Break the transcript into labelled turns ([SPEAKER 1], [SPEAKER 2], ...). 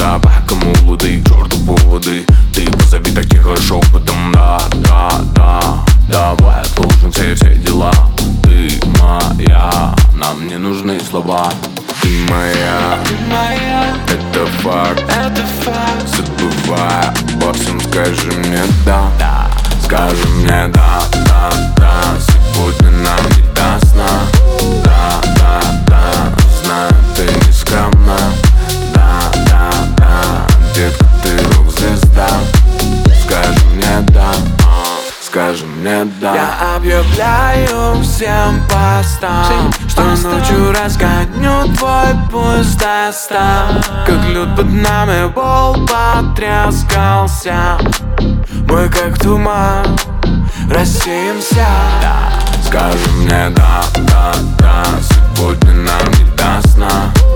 [SPEAKER 1] запах, кому воды, к черту поводы. Ты позови так тихо шепотом, да, да, да. Давай отложим все дела. Ты моя, нам не нужны слова. Ты моя, это факт, забывая обо всем, скажи мне да, скажи мне да, да, да. Сегодня нам не до сна, да, да, да. Знаю, ты не скромна, да, да, да. Детка, ты рок-звезда, скажи мне да, скажи мне да.
[SPEAKER 2] Я объявляю всем постам, что ночью разгоню твой пульс до 100. Как лед под нами пол потрескался. Мы как туман рассеемся.
[SPEAKER 1] Скажи мне да, да, да. Сегодня нам не до сна,